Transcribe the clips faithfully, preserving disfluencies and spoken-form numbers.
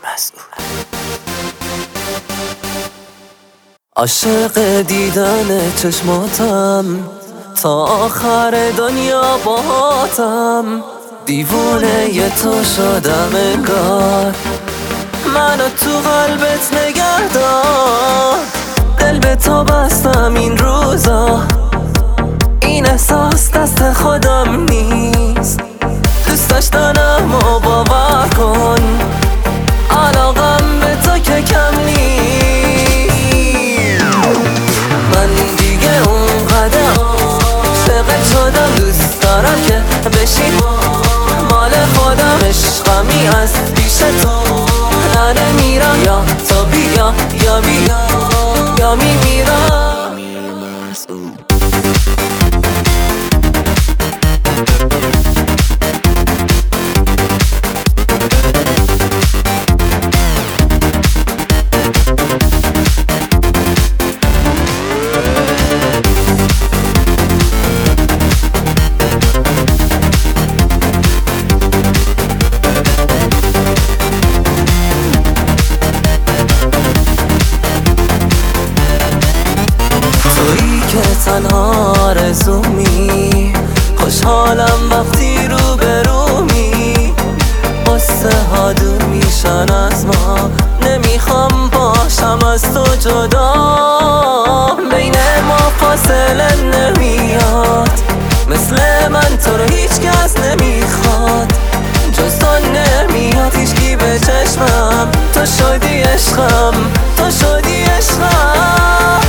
عاشق دیدن چشماتم، تا آخر دنیا باهاتم. دیوونه ی تو شدم انگار، منو تو قلبت نگه دار. دل به تو بستم این روزا، این احساس دست خودم نیست. دوست داشتنم و باور کن، علاقم به تو که کم نیست. من دیگه اونقدر عاشقت شدم، دوست دارم که بشی مال خودم. عشقمی از پیش تو نمیرم، یا تو بیا یا بیا یا میمیرم. تویی که تنها آرزومی، خوشحالم وقتی رو به رومی. قصه ها دور میشن از ما، نمیخوام باشم از تو جدا. بین ما فاصله نمیاد، مثل من تو رو هیچ کس نمیخواد. جز تو نمیاد هیچکی به چشمم، تو شدی عشقم، تو شدی عشقم.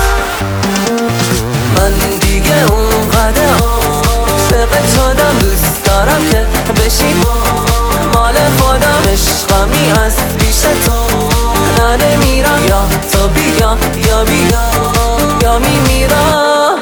من دیگه اونقدر عاشقت شدم، دوست دارم که بشی مال خودم. عشقمی از پیش تو نمیرم، یا تو بیا یا بیا یا میمیرم.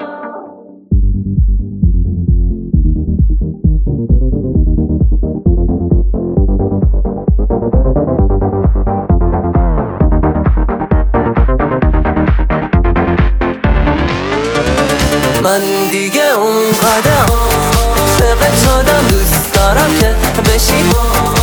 من دیگه اونقدر عاشقت شدم، دوست دارم که بشی